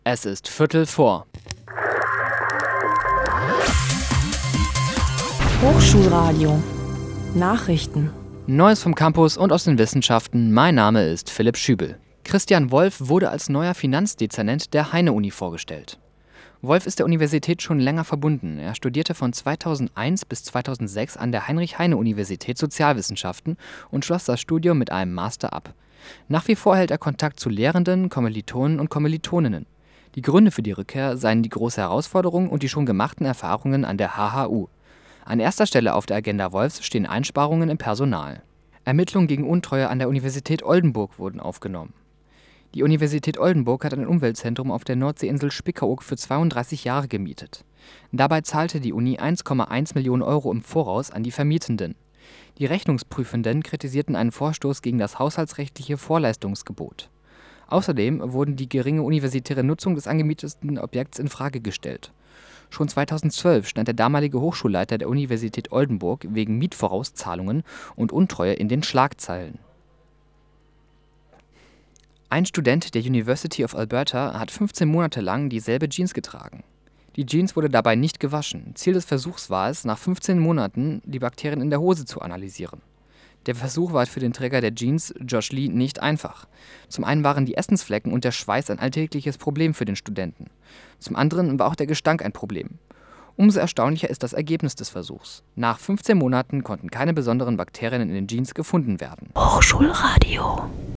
Es ist 15:45. Hochschulradio Nachrichten. Neues vom Campus und aus den Wissenschaften. Mein Name ist Philipp Schübel. Christian Wolff wurde als neuer Finanzdezernent der Heine-Uni vorgestellt. Wolff ist der Universität schon länger verbunden. Er studierte von 2001 bis 2006 an der Heinrich-Heine-Universität Sozialwissenschaften und schloss das Studium mit einem Master ab. Nach wie vor hält er Kontakt zu Lehrenden, Kommilitonen und Kommilitoninnen. Die Gründe für die Rückkehr seien die große Herausforderung und die schon gemachten Erfahrungen an der HHU. An erster Stelle auf der Agenda Wolffs stehen Einsparungen im Personal. Ermittlungen gegen Untreue an der Universität Oldenburg wurden aufgenommen. Die Universität Oldenburg hat ein Umweltzentrum auf der Nordseeinsel Spiekeroog für 32 Jahre gemietet. Dabei zahlte die Uni 1,1 Millionen Euro im Voraus an die Vermietenden. Die Rechnungsprüfenden kritisierten einen Vorstoß gegen das haushaltsrechtliche Vorleistungsgebot. Außerdem wurden die geringe universitäre Nutzung des angemieteten Objekts in Frage gestellt. Schon 2012 stand der damalige Hochschulleiter der Universität Oldenburg wegen Mietvorauszahlungen und Untreue in den Schlagzeilen. Ein Student der University of Alberta hat 15 Monate lang dieselbe Jeans getragen. Die Jeans wurde dabei nicht gewaschen. Ziel des Versuchs war es, nach 15 Monaten die Bakterien in der Hose zu analysieren. Der Versuch war für den Träger der Jeans, Josh Lee, nicht einfach. Zum einen waren die Essensflecken und der Schweiß ein alltägliches Problem für den Studenten. Zum anderen war auch der Gestank ein Problem. Umso erstaunlicher ist das Ergebnis des Versuchs. Nach 15 Monaten konnten keine besonderen Bakterien in den Jeans gefunden werden. Hochschulradio